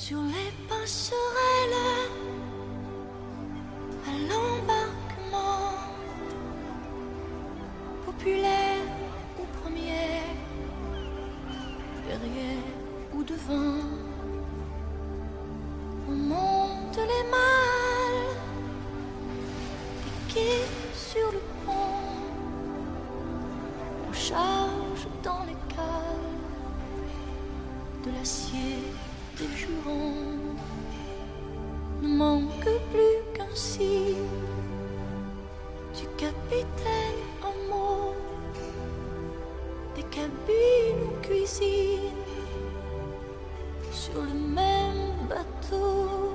sur les passerelles, à l'embarquement, populaire ou premier, derrière ou devant, on monte les malles, des quais sur le pont, on charge dans les cales de l'acier des jurons. Ne manque plus qu'un signe du capitaine en mot, des cabines ou cuisines sur le même bateau.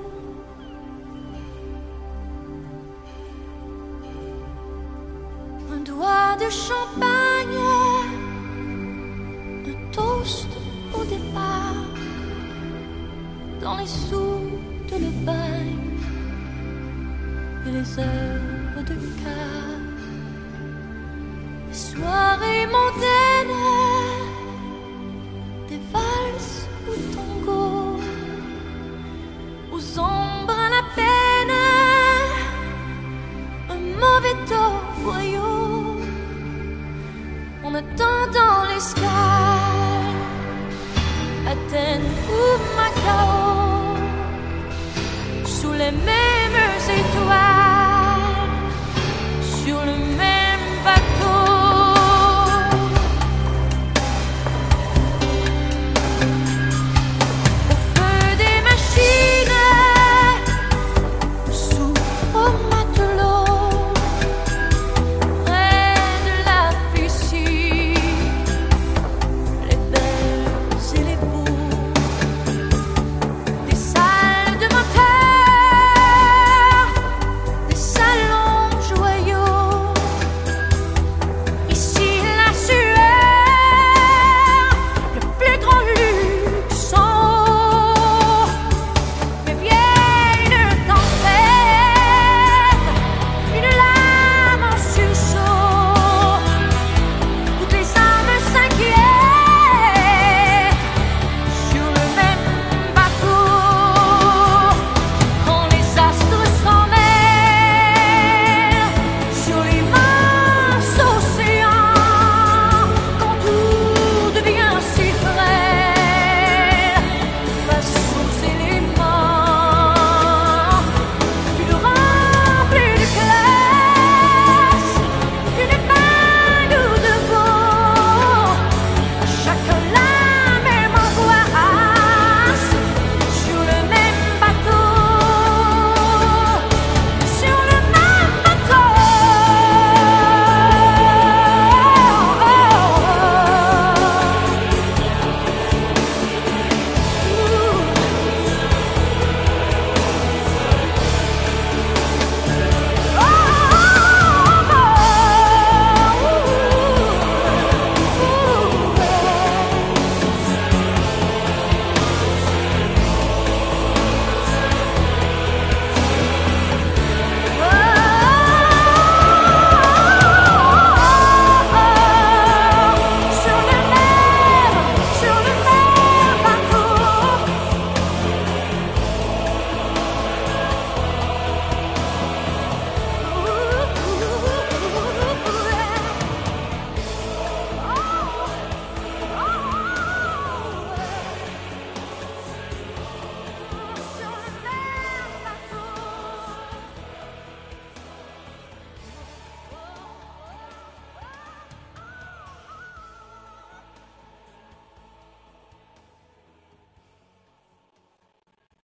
Un doigt de champagne, un toast au départ, dans les sous de le bagne et les heures de quart, des soirées mondaines, des valses ou tangos, aux ombres à la peine, un mauvais dos voyou, en attendant l'escale, Athènes ou Macao, sous les mers.